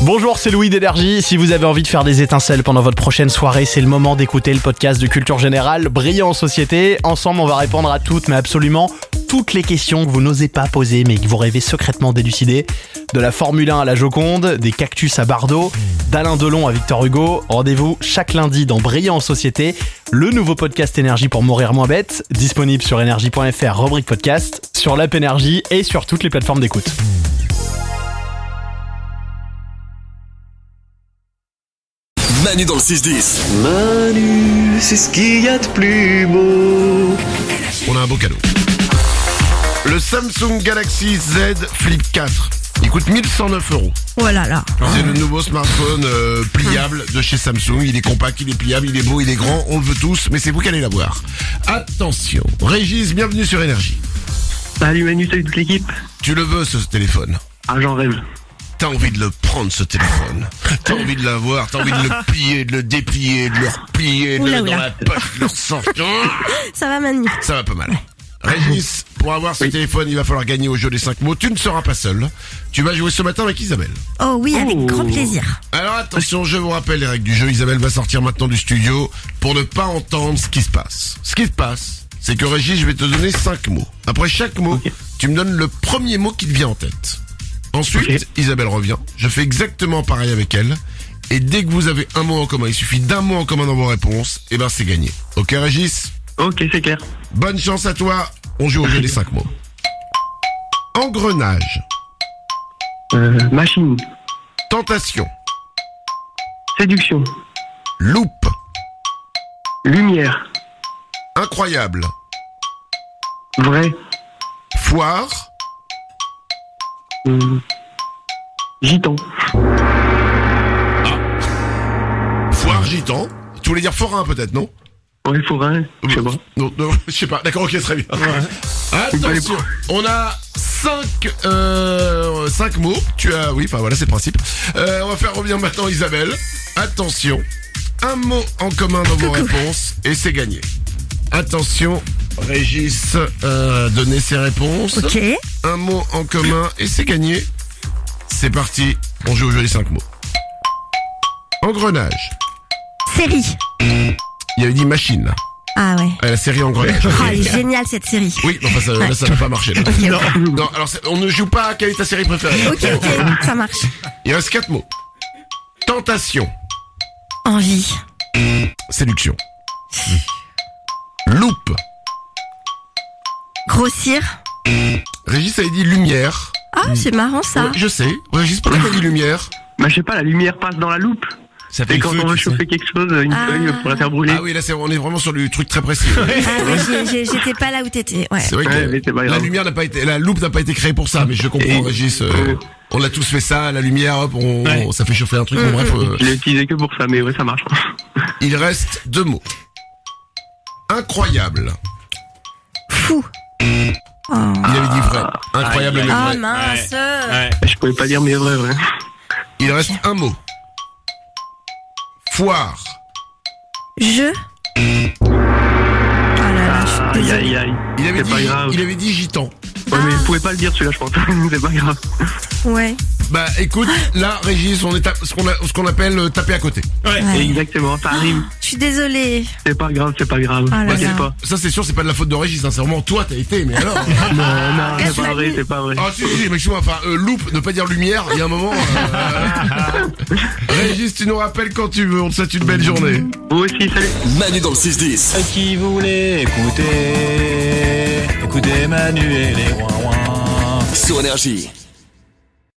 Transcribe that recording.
Bonjour, c'est Louis d'Énergie. Si vous avez envie de faire des étincelles pendant votre prochaine soirée, c'est le moment d'écouter le podcast de Culture Générale, Brillant en Société. Ensemble, on va répondre à toutes, mais absolument toutes les questions que vous n'osez pas poser, mais que vous rêvez secrètement d'élucider. De la Formule 1 à la Joconde, des cactus à Bardot, d'Alain Delon à Victor Hugo. Rendez-vous chaque lundi dans Brillant en Société, le nouveau podcast Énergie pour mourir moins bête, disponible sur énergie.fr, rubrique podcast, sur l'app Énergie et sur toutes les plateformes d'écoute. Manu dans le 6-10. Manu, c'est ce qu'il y a de plus beau. On a un beau cadeau. Le Samsung Galaxy Z Flip 4. Il coûte 1109 €. Oh là là. C'est le nouveau smartphone pliable de chez Samsung. Il est compact, il est pliable, il est beau, il est grand. On le veut tous, mais c'est vous qui allez l'avoir. Attention. Régis, bienvenue sur Énergie. Salut Manu, salut toute l'équipe. Tu le veux ce téléphone? Ah, j'en rêve. T'as envie de le prendre ce téléphone. T'as envie de l'avoir, t'as envie de le plier, de le déplier, de le replier, de le mettre dans la poche, de le ressortir. Ça va Manu? Ça va pas mal. Régis, pour avoir ce téléphone, il va falloir gagner au jeu des 5 mots. Tu ne seras pas seul. Tu vas jouer ce matin avec Isabelle. Oh oui, avec grand plaisir. Alors attention, je vous rappelle les règles du jeu. Isabelle va sortir maintenant du studio pour ne pas entendre ce qui se passe. Ce qui se passe, c'est que Régis, je vais te donner 5 mots. Après chaque mot, tu me donnes le premier mot qui te vient en tête. Ensuite, Isabelle revient. Je fais exactement pareil avec elle. Et dès que vous avez un mot en commun, il suffit d'un mot en commun dans vos réponses, et ben c'est gagné. Ok Régis? Ok, c'est clair. Bonne chance à toi. On joue au jeu des 5 mots. Engrenage. Machine. Tentation. Séduction. Loupe. Lumière. Incroyable. Vrai. Foire. Gitan. Foire gitan. Tu voulais dire forain peut-être, non? Ouais, forain, je sais pas. Non, je sais pas. D'accord, ok, très bien. Attention, on a 5 mots. Tu as, oui, enfin voilà, c'est le principe. On va faire revenir maintenant Isabelle. Attention, un mot en commun dans vos réponses et c'est gagné. Attention, Régis donner ses réponses. Ok. Un mot en commun et c'est gagné. C'est parti, on joue au jeu des 5 mots. Engrenage. Série. Il avait dit machine là. Ah ouais. La série Engrenage. Oh, elle est géniale cette série. Oui, enfin ça, là, ça n'a pas marché. Là. Ok. Non, alors on ne joue pas à quelle est ta série préférée. Ok, ça marche. Il reste 4 mots. Tentation. Envie. Séduction. Loupe. Grossir. Régis avait dit lumière. Ah, c'est marrant ça. Ouais, je sais. Régis, pourquoi t'as dit lumière? Bah, je sais pas, la lumière passe dans la loupe. Ça fait Et le quand feu, on veut tu sais. chauffer quelque chose, une feuille pour la faire brûler. Ah oui, là on est vraiment sur du truc très précis. Ah oui, j'étais pas là où t'étais. Ouais. C'est vrai Ouais, mais c'est que pas la grave. lumière n'a pas été, la loupe n'a pas été créée pour ça, mais je comprends Régis. On a tous fait ça, la lumière, hop, ça fait chauffer un truc. Bon, bref, Je l'ai utilisé que pour ça, mais ouais, ça marche. il reste 2 mots. Incroyable. Fou. Oh. Il avait dit vrai. Incroyable mais Ah vrai. mince. Ouais. Je pouvais pas dire mais vrai. Il reste un mot. Foire. Je. Oh là là, je suis désolée. Aïe, aïe, aïe. Il avait dit gitan. Ouais, mais vous pouvez pas le dire celui-là, je pense. C'est pas grave. Ouais. Bah écoute, là Régis, on est ce qu'on appelle taper à côté. Ouais. Ouais. Exactement, ça arrive. Je suis désolée. C'est pas grave, c'est pas grave. Ah là T'inquiète là. pas. Ça c'est sûr, c'est pas de la faute de Régis, hein, c'est vraiment toi t'as été, mais alors. Non, c'est Reste pas la vrai, nuit. c'est pas vrai. Ah si, mais excuse-moi, enfin loupe, ne pas dire lumière, il y a un moment. Régis, tu nous rappelles quand tu veux, on te souhaite une belle journée. Vous aussi, salut. Manu dans le 6-10. Qui voulait écouter Manu et les ouin-ouin. Sur Énergie.